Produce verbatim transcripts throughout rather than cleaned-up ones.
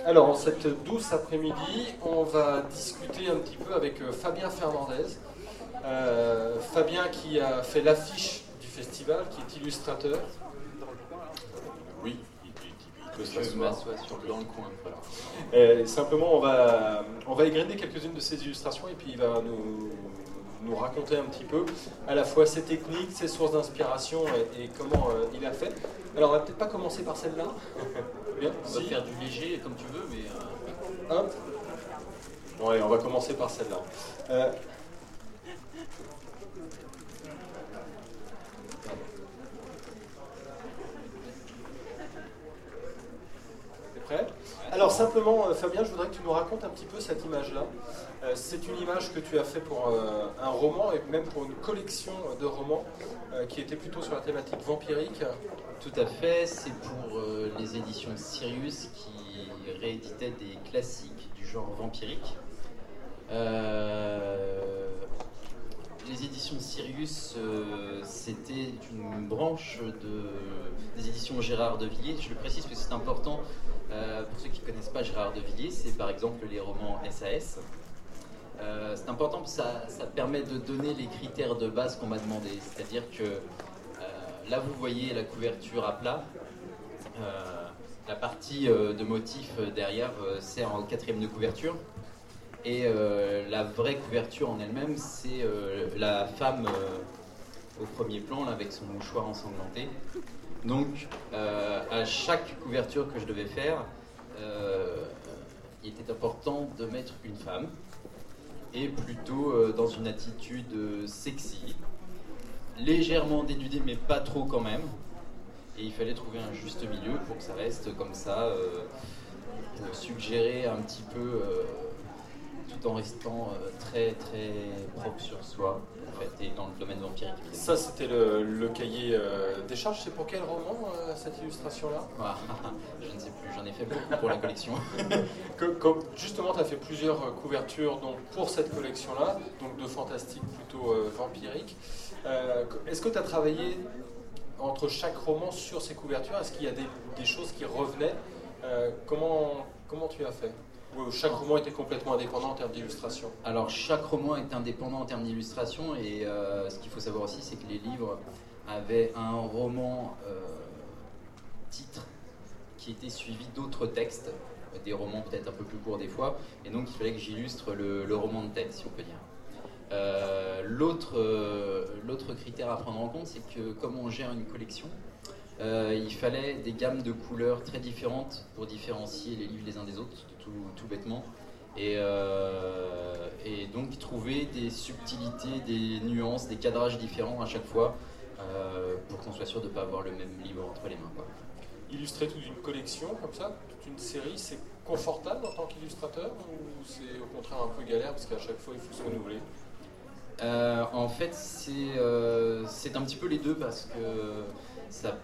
Alors, en cette douce après-midi, on va discuter un petit peu avec euh, Fabien Fernandez. Euh, Fabien qui a fait l'affiche du festival, qui est illustrateur. Oui, il, il, il peut s'asseoir sur dans le coin. Voilà. Euh, simplement, on va, on va égrener quelques-unes de ses illustrations et puis il va nous, nous raconter un petit peu à la fois ses techniques, ses sources d'inspiration et, et comment euh, il a fait. Alors, on va peut-être pas commencer par celle-là. Bien. On si. va faire du léger comme tu veux, mais... Euh... Hop. Ouais, on va commencer par celle-là. Euh... T'es prêt ? Alors simplement, euh, Fabien, je voudrais que tu nous racontes un petit peu cette image-là. Euh, c'est une image que tu as fait pour euh, un roman et même pour une collection de romans euh, qui était plutôt sur la thématique vampirique. Tout à fait, c'est pour euh, les éditions Sirius qui rééditaient des classiques du genre vampirique. Euh, les éditions Sirius, euh, c'était une branche de, des éditions Gérard de Villiers. Je le précise parce que c'est important euh, pour ceux qui ne connaissent pas Gérard de Villiers, c'est par exemple les romans S A S. Euh, c'est important parce que ça, ça permet de donner les critères de base qu'on m'a demandé. C'est-à-dire que euh, là, vous voyez la couverture à plat. Euh, la partie euh, de motif euh, derrière euh, c'est en quatrième de couverture. Et euh, la vraie couverture en elle-même, c'est euh, la femme euh, au premier plan, là, avec son mouchoir ensanglanté. Donc, euh, à chaque couverture que je devais faire, euh, il était important de mettre une femme, et plutôt euh, dans une attitude euh, sexy, légèrement dénudée, mais pas trop quand même. Et il fallait trouver un juste milieu pour que ça reste comme ça, euh, pour suggérer un petit peu... Euh, tout en restant euh, très très propre sur soi, en fait, et dans le domaine vampirique. Ça, c'était le, le cahier euh, des charges. C'est pour quel roman, euh, cette illustration-là? Ah, je ne sais plus, j'en ai fait beaucoup pour la collection. que, que, justement, tu as fait plusieurs couvertures donc, pour cette collection-là, donc de fantastique plutôt euh, vampirique. Euh, est-ce que tu as travaillé entre chaque roman sur ces couvertures? Est-ce qu'il y a des, des choses qui revenaient? euh, comment, comment tu as fait? Chaque roman était complètement indépendant en termes d'illustration. Alors chaque roman est indépendant en termes d'illustration et euh, ce qu'il faut savoir aussi c'est que les livres avaient un roman euh, titre qui était suivi d'autres textes, des romans peut-être un peu plus courts des fois, et donc il fallait que j'illustre le, le roman de tête si on peut dire. Euh, l'autre, euh, l'autre critère à prendre en compte c'est que comme on gère une collection, Euh, il fallait des gammes de couleurs très différentes pour différencier les livres les uns des autres, tout, tout bêtement. Et, euh, et donc trouver des subtilités, des nuances, des cadrages différents à chaque fois euh, pour qu'on soit sûr de ne pas avoir le même livre entre les mains, quoi. Illustrer toute une collection comme ça, toute une série, c'est confortable en tant qu'illustrateur ou c'est au contraire un peu galère parce qu'à chaque fois il faut se renouveler? euh, En fait, c'est, euh, c'est un petit peu les deux parce que ça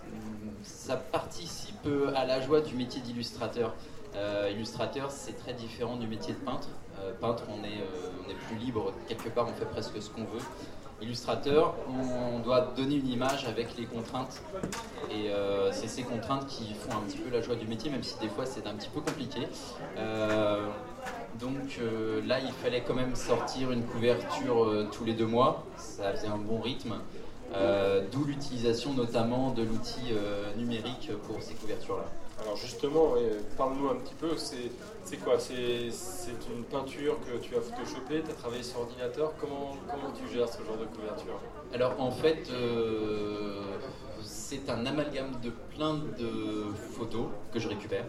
ça participe à la joie du métier d'illustrateur. Euh, illustrateur, c'est très différent du métier de peintre. Euh, peintre, on est, euh, on est plus libre, quelque part, on fait presque ce qu'on veut. Illustrateur, on doit donner une image avec les contraintes. Et euh, c'est ces contraintes qui font un petit peu la joie du métier, même si des fois c'est un petit peu compliqué. Euh, donc euh, là, il fallait quand même sortir une couverture euh, tous les deux mois. Ça faisait un bon rythme. Euh, d'où l'utilisation notamment de l'outil euh, numérique pour ces couvertures-là. Alors justement, ouais, parle-nous un petit peu, c'est, c'est quoi c'est, c'est une peinture que tu as photoshopée, tu as travaillé sur ordinateur, comment, comment tu gères ce genre de couverture? Alors en fait, euh, c'est un amalgame de plein de photos que je récupère.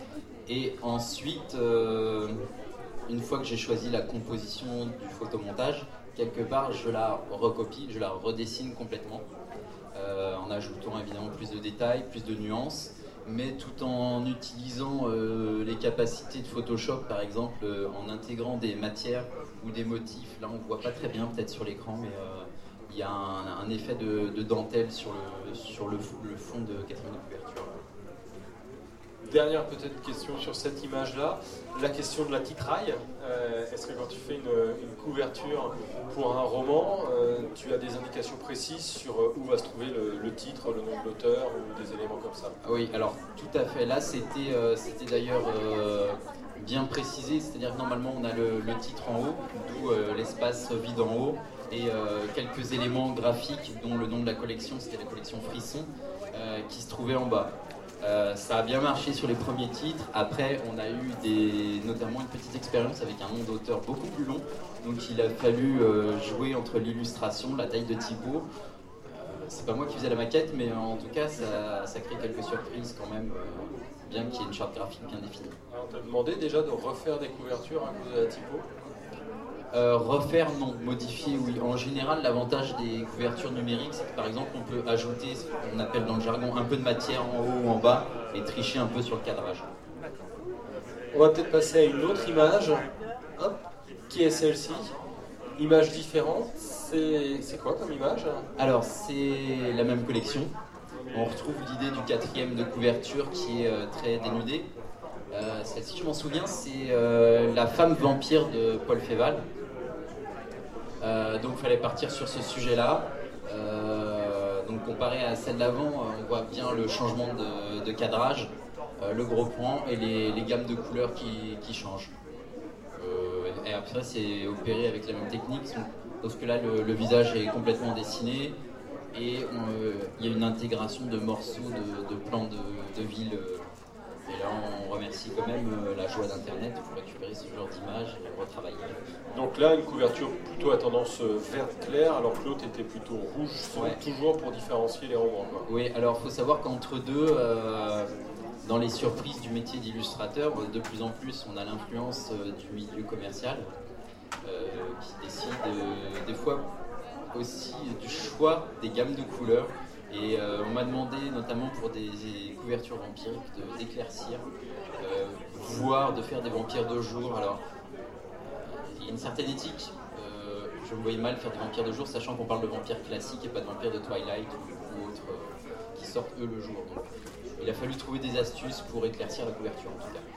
Et ensuite, euh, une fois que j'ai choisi la composition du photomontage, quelque part, je la recopie, je la redessine complètement, euh, en ajoutant évidemment plus de détails, plus de nuances, mais tout en utilisant euh, les capacités de Photoshop, par exemple, euh, en intégrant des matières ou des motifs. Là, on ne voit pas très bien peut-être sur l'écran, mais il euh, y a un, un effet de, de dentelle sur le, sur le, le fond de quatrième de couverture. dernière peut-être question sur cette image-là, la question de la titraille. Euh, Est-ce que quand tu fais une, une couverture pour un roman, euh, tu as des indications précises sur où va se trouver le, le titre, le nom de l'auteur ou des éléments comme ça? Oui, alors tout à fait. Là, c'était euh, c'était d'ailleurs euh, bien précisé, c'est-à-dire que normalement on a le, le titre en haut, d'où euh, l'espace vide en haut, et euh, quelques éléments graphiques, dont le nom de la collection, c'était la collection Frisson, euh, qui se trouvait en bas. Euh, ça a bien marché sur les premiers titres. Après, on a eu des, notamment une petite expérience avec un nom d'auteur beaucoup plus long. Donc, il a fallu euh, jouer entre l'illustration, la taille de typo. Euh, c'est pas moi qui faisais la maquette, mais en tout cas, ça, ça crée quelques surprises quand même, euh, bien qu'il y ait une charte graphique bien définie. Alors, on t'a demandé déjà de refaire des couvertures à cause de la typo? Euh, refaire, non. Modifier, oui. En général, l'avantage des couvertures numériques, c'est que par exemple, on peut ajouter ce qu'on appelle dans le jargon un peu de matière en haut ou en bas et tricher un peu sur le cadrage. On va peut-être passer à une autre image. Hop, qui est celle-ci? Image différente. C'est quoi comme image? Alors, c'est la même collection. On retrouve l'idée du quatrième de couverture qui est euh, très dénudée. Euh, Celle-ci, je m'en souviens, c'est euh, La femme vampire de Paul Féval. Euh, donc il fallait partir sur ce sujet-là. Euh, donc comparé à celle d'avant, on voit bien le changement de, de cadrage, euh, le gros plan et les, les gammes de couleurs qui, qui changent. Euh, et après c'est opéré avec la même technique, sauf que là le, le visage est complètement dessiné et euh, il y a une intégration de morceaux de, de plans de, de villes. Et là, on remercie quand même la joie d'Internet pour récupérer ce genre d'images et les retravailler. Donc là, une couverture plutôt à tendance verte claire, alors que l'autre était plutôt rouge, ouais. Toujours pour différencier les romans. Quoi. Oui, alors il faut savoir qu'entre deux, euh, dans les surprises du métier d'illustrateur, de plus en plus, on a l'influence euh, du milieu commercial euh, qui décide euh, des fois aussi du choix des gammes de couleurs. Et euh, on m'a demandé, notamment pour des, des couvertures vampiriques, d'éclaircir, euh, voire de faire des vampires de jour. Alors, il y a une certaine éthique. Euh, je me voyais mal faire des vampires de jour, sachant qu'on parle de vampires classiques et pas de vampires de Twilight ou, ou autres euh, qui sortent eux le jour. Donc, il a fallu trouver des astuces pour éclaircir la couverture, en tout cas.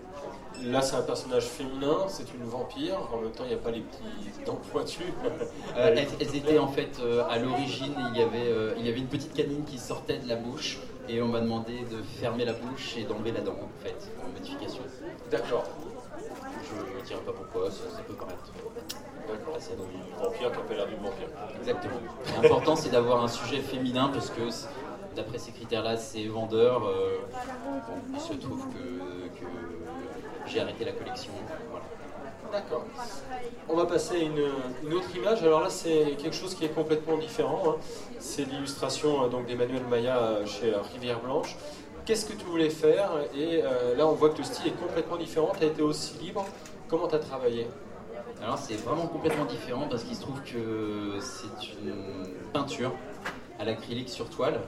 Là, c'est un personnage féminin, c'est une vampire. En même temps, il n'y a pas les petits dents pointues. euh, elles, elles étaient en fait euh, à l'origine, il y avait euh, il y avait une petite canine qui sortait de la bouche et on m'a demandé de fermer la bouche et d'enlever la dent en fait, en modification. D'accord. Je ne dirai pas pourquoi, ça, ça peut paraître. D'accord. Assez donc du vampire, tu as pas l'air d'une vampire. Exactement. L'important, c'est d'avoir un sujet féminin parce que d'après ces critères-là, c'est vendeur. Euh, bon, il se trouve que, que j'ai arrêté la collection. Voilà. D'accord. On va passer à une, une autre image. Alors là, c'est quelque chose qui est complètement différent. Hein. C'est l'illustration donc d'Emmanuel Maya chez Rivière Blanche. Qu'est-ce que tu voulais faire? Et euh, là, on voit que le style est complètement différent. Tu as été aussi libre. Comment tu as travaillé? Alors, c'est vraiment complètement différent parce qu'il se trouve que c'est une peinture à l'acrylique sur toile.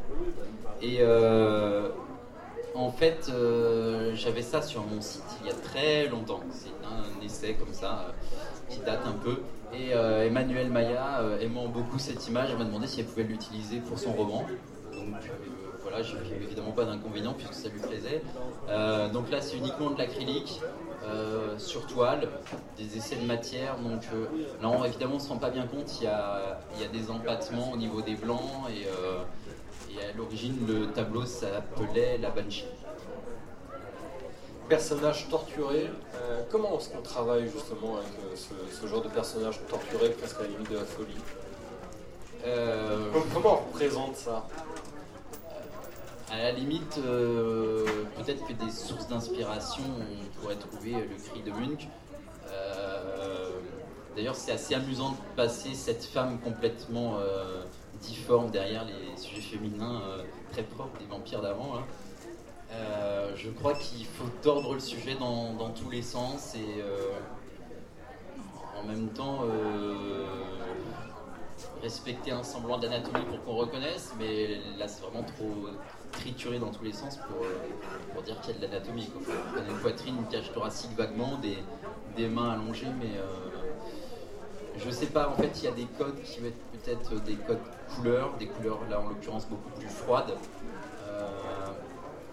Et euh, en fait, euh, j'avais ça sur mon site il y a très longtemps. C'est un essai comme ça euh, qui date un peu. Et euh, Emmanuel Maya, euh, aimant beaucoup cette image, elle m'a demandé si elle pouvait l'utiliser pour son roman. Donc euh, voilà, j'ai évidemment pas d'inconvénient puisque ça lui plaisait. Euh, donc là, c'est uniquement de l'acrylique euh, sur toile, des essais de matière. Donc euh, là, on, évidemment, on se rend pas bien compte. Il y a, il y a des empattements au niveau des blancs et euh, Et à l'origine, le tableau s'appelait La Banshee. Personnage torturé, euh, comment est-ce qu'on travaille justement avec euh, ce, ce genre de personnage torturé, presque à la limite de la folie? euh, Comment on représente ça? À la limite, euh, peut-être que des sources d'inspiration, on pourrait trouver Le Cri de Munch. Euh, D'ailleurs, c'est assez amusant de passer cette femme complètement euh, difforme derrière les sujets féminins euh, très propres des vampires d'avant. Hein. Euh, je crois qu'il faut tordre le sujet dans, dans tous les sens et euh, en même temps euh, respecter un semblant d'anatomie pour qu'on reconnaisse, mais là c'est vraiment trop trituré dans tous les sens pour, pour dire qu'il y a de l'anatomie. On a une poitrine, une cage thoracique vaguement, des, des mains allongées, mais euh, je sais pas, en fait il y a des codes qui vont être peut-être des codes couleurs, des couleurs là en l'occurrence beaucoup plus froides. Euh,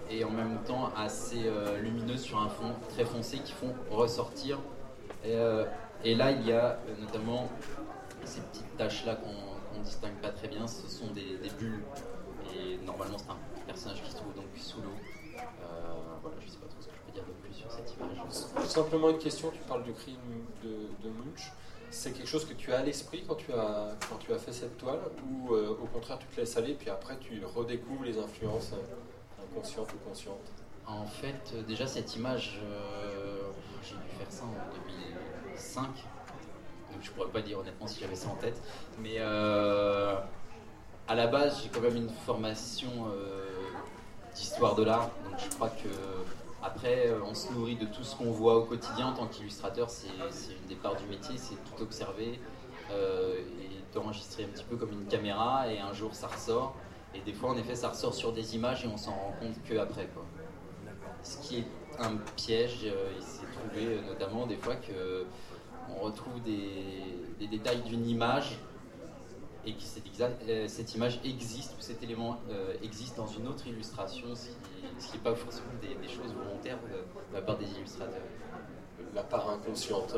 et en même temps assez euh, lumineuses sur un fond très foncé qui font ressortir. Et, euh, et là, il y a euh, notamment ces petites taches-là qu'on ne distingue pas très bien, ce sont des, des bulles. Et normalement, c'est un personnage qui se trouve donc sous l'eau. Euh, voilà, je ne sais pas trop ce que je peux dire de plus sur cette image. Simplement une question, tu parles du crime de, de Munch. C'est quelque chose que tu as à l'esprit quand tu as, quand tu as fait cette toile, ou euh, au contraire tu te laisses aller, puis après tu redécouvres les influences euh, inconscientes ou conscientes? En fait, euh, déjà cette image, euh, j'ai dû faire ça en deux mille cinq, donc je pourrais pas dire honnêtement si j'avais ça en tête, mais euh, à la base j'ai quand même une formation euh, d'histoire de l'art, donc je crois que après on se nourrit de tout ce qu'on voit au quotidien en tant qu'illustrateur, c'est une des parts du métier, c'est tout observer euh, et d'enregistrer un petit peu comme une caméra, et un jour ça ressort, et des fois en effet ça ressort sur des images et on s'en rend compte qu'après quoi. Ce qui est un piège, euh, il s'est trouvé euh, notamment des fois qu'on retrouve des, des détails d'une image et que cette, euh, cette image existe, ou cet élément euh, existe dans une autre illustration, ce qui n'est pas forcément des, des choses volontaires de, de la part des illustrateurs. La part inconsciente.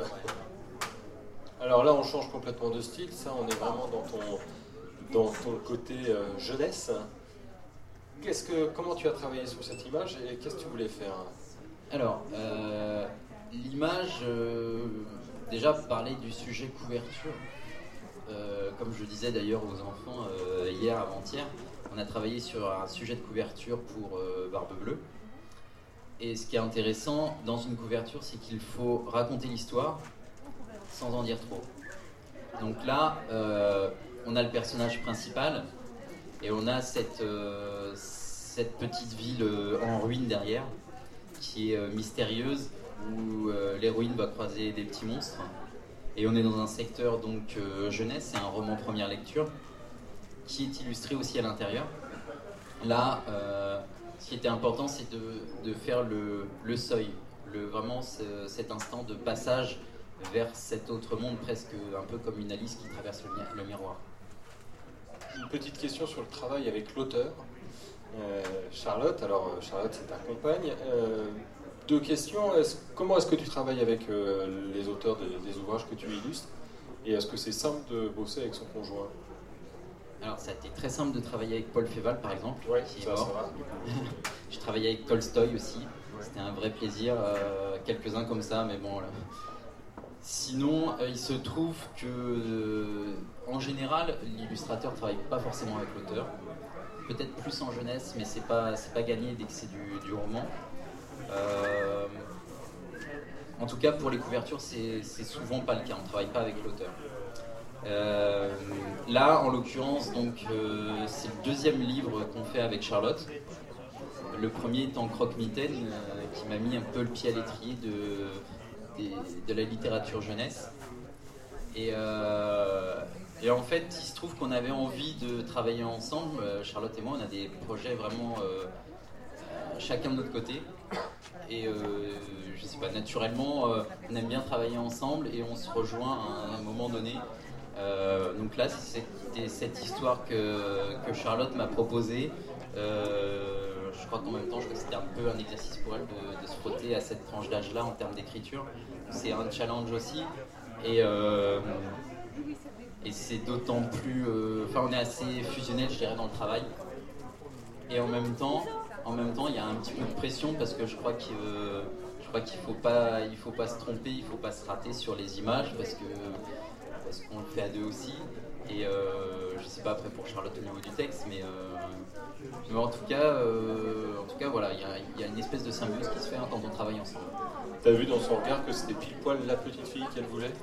Alors là, on change complètement de style, ça on est vraiment dans ton, dans ton côté euh, jeunesse. Qu'est-ce que, comment tu as travaillé sur cette image et qu'est-ce que tu voulais faire? Alors, euh, l'image, euh, déjà parler du sujet couverture. Euh, comme je disais d'ailleurs aux enfants euh, hier, avant-hier, on a travaillé sur un sujet de couverture pour euh, Barbe Bleue. Et ce qui est intéressant dans une couverture, c'est qu'il faut raconter l'histoire sans en dire trop. Donc là, euh, on a le personnage principal, et on a cette, euh, cette petite ville euh, en ruine derrière, qui est euh, mystérieuse, où euh, l'héroïne va croiser des petits monstres. Et on est dans un secteur donc euh, jeunesse, c'est un roman première lecture, qui est illustré aussi à l'intérieur. Là, euh, ce qui était important, c'est de, de faire le, le seuil, le, vraiment ce, cet instant de passage vers cet autre monde, presque un peu comme une Alice qui traverse le, le miroir. Une petite question sur le travail avec l'auteur, euh, Charlotte. Alors Charlotte, c'est ta compagne. Euh, deux questions. Est-ce, comment est-ce que tu travailles avec euh, les auteurs des, des ouvrages que tu illustres? Et est-ce que c'est simple de bosser avec son conjoint? Alors ça a été très simple de travailler avec Paul Féval par exemple, ouais, qui ça, est mort. Ça va. Je travaillais avec Tolstoï aussi. Ouais. C'était un vrai plaisir. Euh, quelques-uns comme ça, mais bon... Là. Sinon, euh, il se trouve que, euh, en général, l'illustrateur ne travaille pas forcément avec l'auteur. Peut-être plus en jeunesse, mais c'est pas, c'est pas gagné dès que c'est du, du roman. Euh, en tout cas, pour les couvertures, c'est, c'est souvent pas le cas. On ne travaille pas avec l'auteur. Euh, là, en l'occurrence, donc, euh, c'est le deuxième livre qu'on fait avec Charlotte. Le premier étant Croque-Mitaine, euh, qui m'a mis un peu le pied à l'étrier de... Des, de la littérature jeunesse, et, euh, et en fait il se trouve qu'on avait envie de travailler ensemble. Charlotte et moi, on a des projets vraiment euh, chacun de notre côté, et euh, je sais pas, naturellement euh, on aime bien travailler ensemble et on se rejoint à un moment donné. Euh, donc là c'était cette histoire que, que Charlotte m'a proposée. Euh, je crois qu'en même temps, je crois que c'était un peu un exercice pour elle de, de se frotter à cette tranche d'âge-là en termes d'écriture. C'est un challenge aussi, et, euh, et c'est d'autant plus... Euh, enfin, on est assez fusionnel, je dirais, dans le travail. Et en même temps, en même temps, il y a un petit peu de pression parce que je crois que euh, je crois qu'il faut pas, il faut pas se tromper, il faut pas se rater sur les images parce que parce qu'on le fait à deux aussi. Et euh, je sais pas après pour Charlotte au niveau du texte, mais, euh, mais en tout cas, euh, en tout cas voilà, il y, y a une espèce de symbiose qui se fait hein, quand on travaille ensemble. T'as vu dans son regard que c'était pile poil la petite fille qu'elle voulait?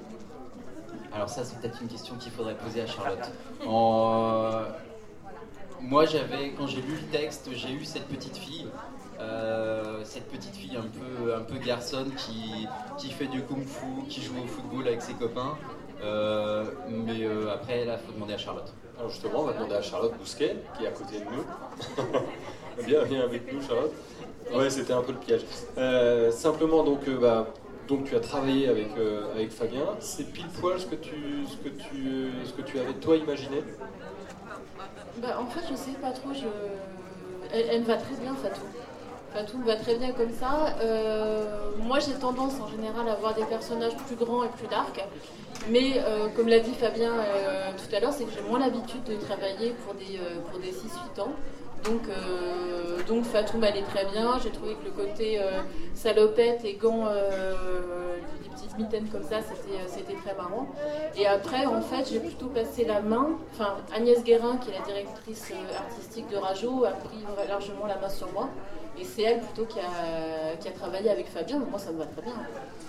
Alors ça, c'est peut-être une question qu'il faudrait poser à Charlotte. En, euh, moi, j'avais, quand j'ai lu le texte, j'ai eu cette petite fille. Euh, cette petite fille un peu, un peu garçonne qui, qui fait du kung-fu, qui joue au football avec ses copains. Euh, mais euh, après, là, il faut demander à Charlotte. Alors justement, on va demander à Charlotte Bousquet, qui est à côté de nous. Bien, viens avec nous, Charlotte. Ouais, c'était un peu le piège. Euh, simplement, donc, euh, bah, donc, tu as travaillé avec, euh, avec Fabien. C'est pile poil ce que tu, ce que tu, ce que tu avais toi imaginé? Bah, en fait, je sais pas trop. Je... Elle, elle me va très bien, Fatou. Fatou va très bien comme ça. Euh, moi, j'ai tendance en général à avoir des personnages plus grands et plus dark. Mais euh, comme l'a dit Fabien euh, tout à l'heure, c'est que j'ai moins l'habitude de travailler pour des, euh, pour des six huit ans. Donc, euh, donc Fatou m'allait très bien. J'ai trouvé que le côté euh, salopette et gants, euh, des petites mitaines comme ça, c'était, euh, c'était très marrant. Et après, en fait, j'ai plutôt passé la main. Enfin, Agnès Guérin, qui est la directrice euh, artistique de Rajo, a pris largement la main sur moi. Et c'est elle plutôt qui a, qui a travaillé avec Fabien. Donc moi, ça me va très bien.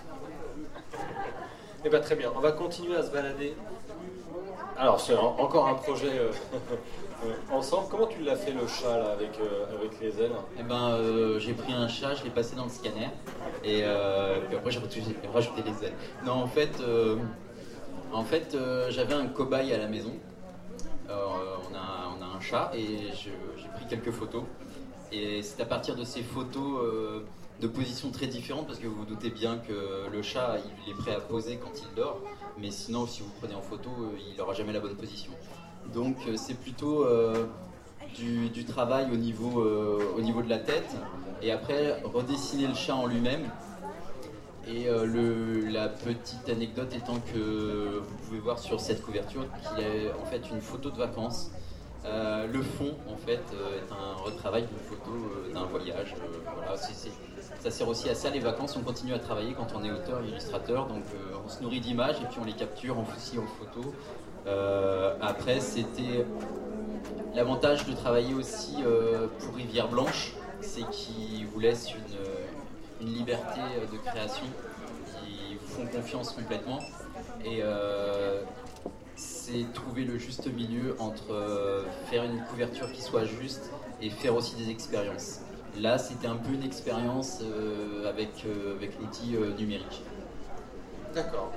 Eh bien, très bien. On va continuer à se balader. Alors, c'est un, encore un projet euh, euh, ensemble. Comment tu l'as fait, le chat, là, avec, euh, avec les ailes? Eh ben, euh, j'ai pris un chat, je l'ai passé dans le scanner. Et euh, puis après, j'ai rajouté, j'ai rajouté les ailes. Non, en fait, euh, en fait euh, j'avais un cobaye à la maison. Euh, on, a, on a un chat et je, j'ai pris quelques photos. Et c'est à partir de ces photos euh, de positions très différentes, parce que vous vous doutez bien que le chat, il est prêt à poser quand il dort, mais sinon, si vous le prenez en photo, il n'aura jamais la bonne position. Donc c'est plutôt euh, du, du travail au niveau, euh, au niveau de la tête, et après redessiner le chat en lui-même. Et euh, le, la petite anecdote étant que vous pouvez voir sur cette couverture qu'il est en fait une photo de vacances. Euh, le fond, en fait, euh, est un retravail d'une photo euh, d'un voyage. Euh, voilà, c'est, c'est, ça sert aussi à ça, les vacances. On continue à travailler quand on est auteur et illustrateur. Donc, euh, on se nourrit d'images et puis on les capture aussi en photo. Euh, après, c'était l'avantage de travailler aussi euh, pour Rivière Blanche, c'est qu'ils vous laissent une, une liberté de création. Ils vous font confiance complètement. Et euh, c'est trouver le juste milieu entre euh, faire une couverture qui soit juste et faire aussi des expériences. Là, c'était un peu une expérience euh, avec, euh, avec l'outil euh, numérique. D'accord.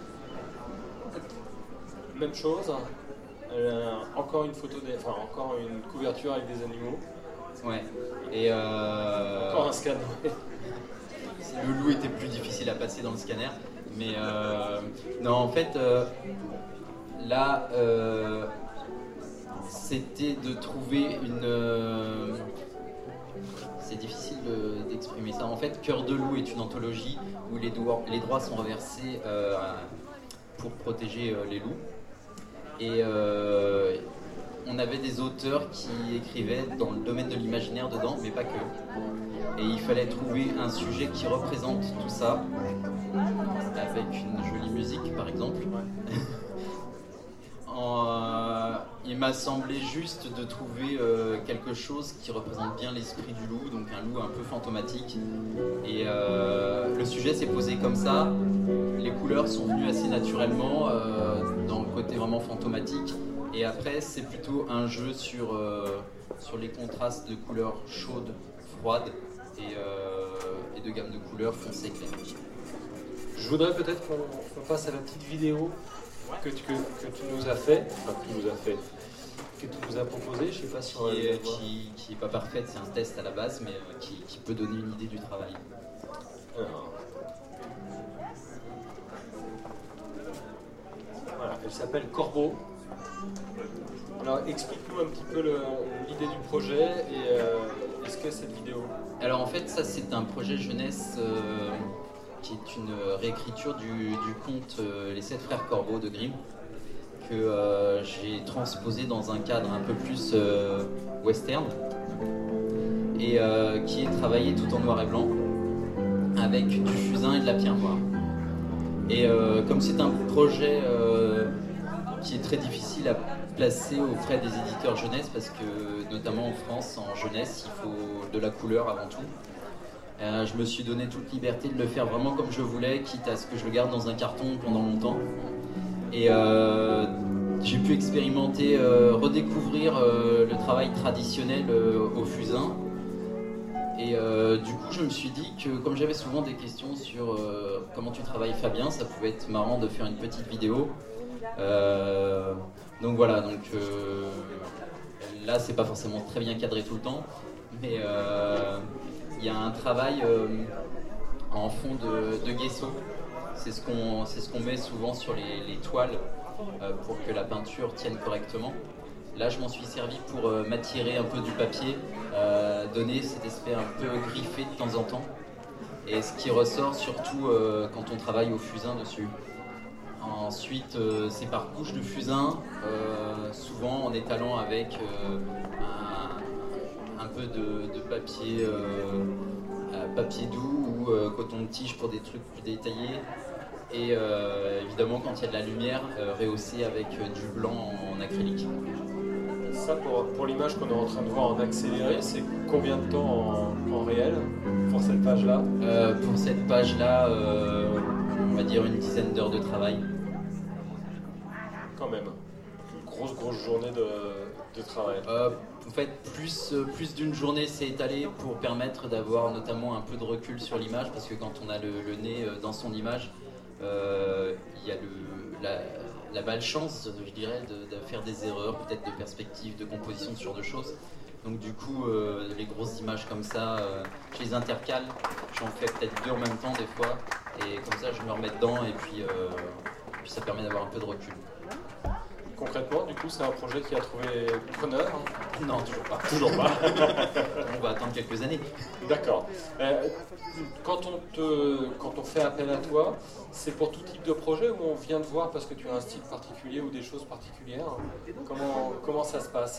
Même chose. Euh, encore une photo, des, enfin encore une couverture avec des animaux. Ouais. Et euh... encore un scanner. Le loup était plus difficile à passer dans le scanner, mais euh... non, en fait. Euh... Là, euh, c'était de trouver une... Euh, c'est difficile de, d'exprimer ça. En fait, Cœur de loup est une anthologie où les, doigts, les droits sont reversés euh, pour protéger euh, les loups. Et euh, on avait des auteurs qui écrivaient dans le domaine de l'imaginaire dedans, mais pas que. Et il fallait trouver un sujet qui représente tout ça, avec une jolie musique, par exemple. Euh, il m'a semblé juste de trouver euh, quelque chose qui représente bien l'esprit du loup, donc un loup un peu fantomatique. Et euh, le sujet s'est posé comme ça. Les couleurs sont venues assez naturellement euh, dans le côté vraiment fantomatique. Et après, c'est plutôt un jeu sur, euh, sur les contrastes de couleurs chaudes, froides et, euh, et de gamme de couleurs foncées claires. Je voudrais peut-être qu'on, qu'on passe à la petite vidéo que tu, que, que tu nous as fait, enfin que tu nous as fait, que tu nous as proposé, je sais pas si on va qui, le est, qui, qui est pas parfaite, c'est un test à la base, mais euh, qui, qui peut donner une idée du travail. Alors. Voilà, elle s'appelle Corbeau. Alors explique-nous un petit peu le, l'idée du projet et euh, est-ce que cette vidéo. Alors en fait, ça c'est un projet jeunesse. Euh, qui est une réécriture du, du conte euh, Les Sept Frères Corbeaux de Grimm, que euh, j'ai transposé dans un cadre un peu plus euh, western, et euh, qui est travaillé tout en noir et blanc, avec du fusain et de la pierre noire. Et euh, comme c'est un projet euh, qui est très difficile à placer auprès des éditeurs jeunesse, parce que notamment en France, en jeunesse, il faut de la couleur avant tout. Euh, je me suis donné toute liberté de le faire vraiment comme je voulais, quitte à ce que je le garde dans un carton pendant longtemps. Et euh, j'ai pu expérimenter, euh, redécouvrir euh, le travail traditionnel euh, au fusain. Et euh, du coup, je me suis dit que comme j'avais souvent des questions sur euh, comment tu travailles Fabien, ça pouvait être marrant de faire une petite vidéo. Euh, donc voilà, donc euh, là c'est pas forcément très bien cadré tout le temps, mais euh, il y a un travail euh, en fond de, de gesso. C'est ce qu'on c'est ce qu'on met souvent sur les, les toiles euh, pour que la peinture tienne correctement. Là, je m'en suis servi pour euh, m'attirer un peu du papier, euh, donner cet aspect un peu griffé de temps en temps. Et ce qui ressort surtout euh, quand on travaille au fusain dessus. Ensuite, euh, c'est par couche de fusain, euh, souvent en étalant avec euh, un, un peu de, de papier, euh, papier doux ou euh, coton de tige pour des trucs plus détaillés. Et euh, évidemment, quand il y a de la lumière, euh, rehaussé avec euh, du blanc en, en acrylique. Ça, pour, pour l'image qu'on est en train de voir en accéléré, c'est combien de temps en, en réel pour cette page-là? euh, Pour cette page-là, euh, on va dire une dizaine d'heures de travail. Quand même. Une grosse, grosse journée de, de travail. Euh, en fait, plus, plus d'une journée s'est étalée pour permettre d'avoir notamment un peu de recul sur l'image, parce que quand on a le, le nez dans son image, euh, il y a le, la, la malchance, je dirais, de, de faire des erreurs, peut-être de perspective, de composition, ce genre de choses. Donc du coup, euh, les grosses images comme ça, euh, je les intercale, j'en fais peut-être deux en même temps des fois, et comme ça je me remets dedans, et puis, euh, puis ça permet d'avoir un peu de recul. Concrètement, du coup, c'est un projet qui a trouvé preneur? Non, toujours pas. Toujours pas. On va attendre quelques années. D'accord. Euh, quand, on te, quand on fait appel à toi, c'est pour tout type de projet ou on vient te voir parce que tu as un style particulier ou des choses particulières? Comment, comment ça se passe?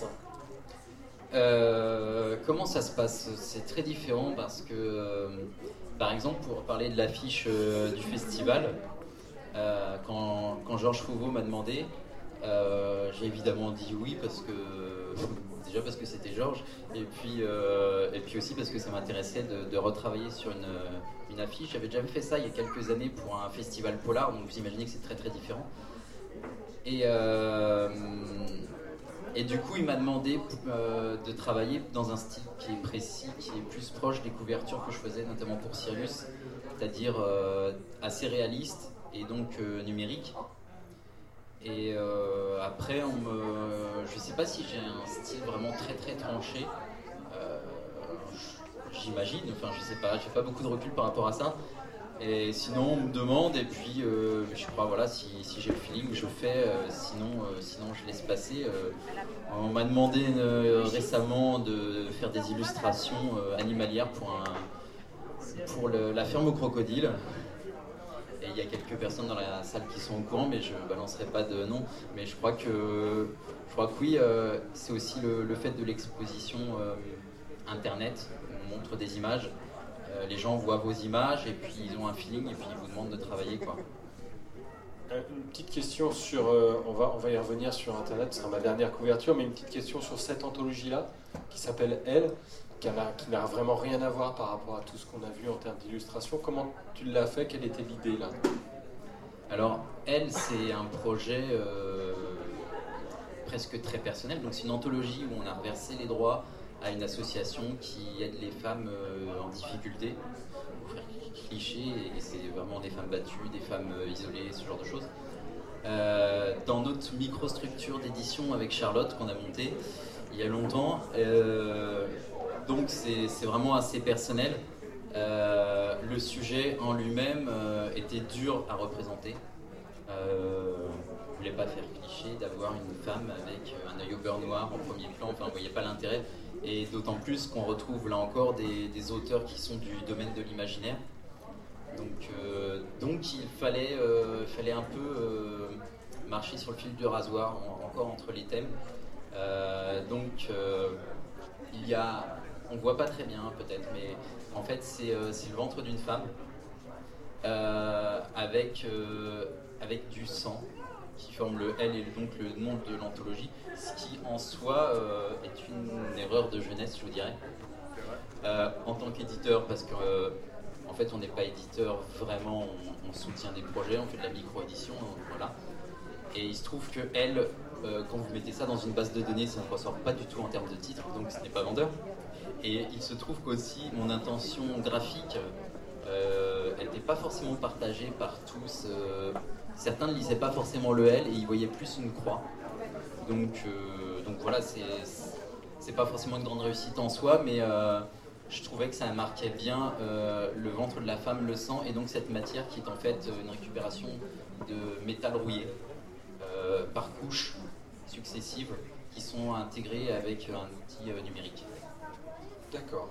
euh, Comment ça se passe? C'est très différent parce que, euh, par exemple, pour parler de l'affiche euh, du festival, euh, quand, quand Georges Fauveau m'a demandé, Euh, j'ai évidemment dit oui parce que déjà parce que c'était Georges et puis euh, et puis aussi parce que ça m'intéressait de, de retravailler sur une, une affiche. J'avais déjà fait ça il y a quelques années pour un festival polar, donc vous imaginez que c'est très très différent. Et euh, et du coup il m'a demandé euh, de travailler dans un style qui est précis, qui est plus proche des couvertures que je faisais notamment pour Sirius, c'est-à-dire euh, assez réaliste et donc euh, numérique. Et euh, après, on me... je ne sais pas si j'ai un style vraiment très très tranché. Euh, J'imagine, enfin je sais pas, j'ai pas beaucoup de recul par rapport à ça. Et sinon, on me demande, et puis euh, je crois, voilà, si, si j'ai le feeling, je fais. Euh, sinon, euh, sinon, je laisse passer. Euh, on m'a demandé euh, récemment de faire des illustrations euh, animalières pour, un, pour le, la ferme aux crocodiles. Et il y a quelques personnes dans la salle qui sont au courant, mais je ne balancerai pas de nom. Mais je crois que, je crois que oui, euh, c'est aussi le, le fait de l'exposition euh, Internet. On montre des images, euh, les gens voient vos images et puis ils ont un feeling et puis ils vous demandent de travailler, quoi. Une petite question sur, euh, on, va, on va y revenir sur Internet, ce sera ma dernière couverture, mais une petite question sur cette anthologie-là, qui s'appelle Elle, qui n'a vraiment rien à voir par rapport à tout ce qu'on a vu en termes d'illustration. Comment tu l'as fait? Quelle était l'idée là? Alors, Elle, c'est un projet euh, presque très personnel. Donc, c'est une anthologie où on a reversé les droits à une association qui aide les femmes euh, en difficulté. Pour faire cliché, et c'est vraiment des femmes battues, des femmes euh, isolées, ce genre de choses. Euh, dans notre microstructure d'édition avec Charlotte qu'on a montée il y a longtemps. Euh, Donc c'est, c'est vraiment assez personnel. Euh, le sujet en lui-même euh, était dur à représenter. Euh, on ne voulait pas faire cliché d'avoir une femme avec un œil au beurre noir en premier plan, enfin on ne voyait pas l'intérêt. Et d'autant plus qu'on retrouve là encore des, des auteurs qui sont du domaine de l'imaginaire. Donc, euh, donc il fallait, euh, fallait un peu euh, marcher sur le fil du rasoir en, encore entre les thèmes. Euh, donc euh, il y a... On ne voit pas très bien peut-être, mais en fait c'est, euh, c'est le ventre d'une femme euh, avec, euh, avec du sang qui forme le L et donc le nom de l'anthologie, ce qui en soi euh, est une erreur de jeunesse, je vous dirais. Euh, en tant qu'éditeur, parce qu'en euh, en fait on n'est pas éditeur vraiment, on, on soutient des projets, on fait de la micro-édition, voilà. Et il se trouve que elle, euh, quand vous mettez ça dans une base de données, ça ne ressort pas du tout en termes de titre, donc ce n'est pas vendeur. Et il se trouve qu'aussi mon intention graphique n'était euh, pas forcément partagée par tous. Euh, certains ne lisaient pas forcément le L et ils voyaient plus une croix. Donc, euh, donc voilà, c'est, c'est pas forcément une grande réussite en soi, mais euh, je trouvais que ça marquait bien euh, le ventre de la femme, le sang, et donc cette matière qui est en fait une récupération de métal rouillé euh, par couches successives, qui sont intégrés avec un outil euh, numérique. D'accord.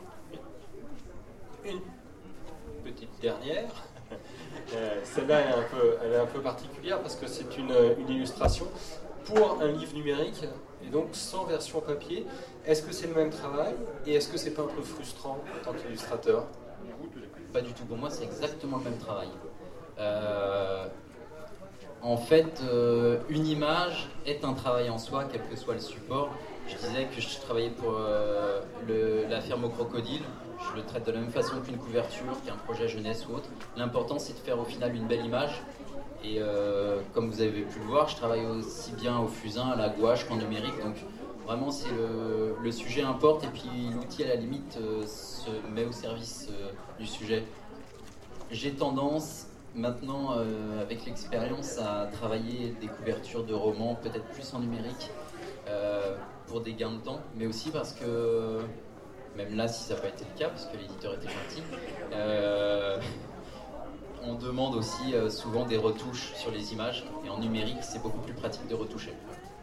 Une petite dernière. Euh, celle-là elle est, un peu, elle est un peu particulière parce que c'est une, une illustration pour un livre numérique et donc sans version papier. Est-ce que c'est le même travail et est-ce que c'est pas un peu frustrant en tant qu'illustrateur? Pas du tout, pour moi c'est exactement le même travail. Euh, en fait, euh, une image est un travail en soi, quel que soit le support. Je disais que je travaillais pour euh, le, la ferme au crocodile. Je le traite de la même façon qu'une couverture, qu'un projet jeunesse ou autre. L'important, c'est de faire au final une belle image. Et euh, comme vous avez pu le voir, je travaille aussi bien au fusain, à la gouache qu'en numérique. Donc vraiment, c'est le, le sujet importe et puis l'outil à la limite euh, se met au service euh, du sujet. J'ai tendance maintenant, euh, avec l'expérience, à travailler des couvertures de romans, peut-être plus en numérique. Euh, pour des gains de temps, mais aussi parce que, même là si ça n'a pas été le cas, parce que l'éditeur était gentil, euh, on demande aussi euh, souvent des retouches sur les images, et en numérique c'est beaucoup plus pratique de retoucher.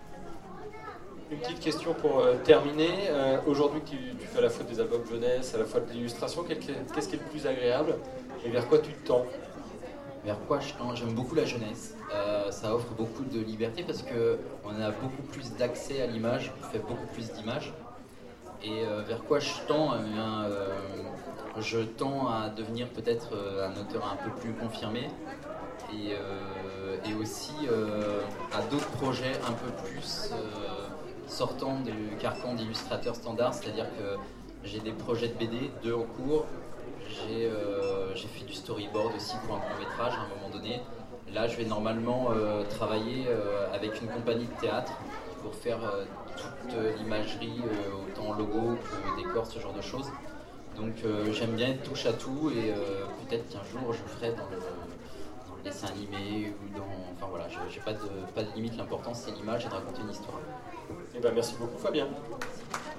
Une petite question pour euh, terminer. Euh, aujourd'hui tu, tu fais à la fois des albums jeunesse, à la fois de l'illustration, qu'est-ce qui est le plus agréable et vers quoi tu te tends? Vers quoi je tends? J'aime beaucoup la jeunesse. Euh, ça offre beaucoup de liberté parce qu'on a beaucoup plus d'accès à l'image, on fait beaucoup plus d'images. Et euh, vers quoi je tends? eh bien, euh, Je tends à devenir peut-être euh, un auteur un peu plus confirmé et, euh, et aussi euh, à d'autres projets un peu plus euh, sortant du carcan d'illustrateur standard, c'est-à-dire que j'ai des projets de B D, deux en cours. J'ai euh, fait du storyboard aussi pour un court métrage à un moment donné. Là, je vais normalement euh, travailler euh, avec une compagnie de théâtre pour faire euh, toute euh, l'imagerie, euh, autant logo que décor, ce genre de choses. Donc euh, j'aime bien être touche à tout et euh, peut-être qu'un jour je ferai dans le, dans le dessin animé ou dans... Enfin voilà, je n'ai pas de, pas de limite, l'important c'est l'image et de raconter une histoire. Eh ben, merci beaucoup Fabien.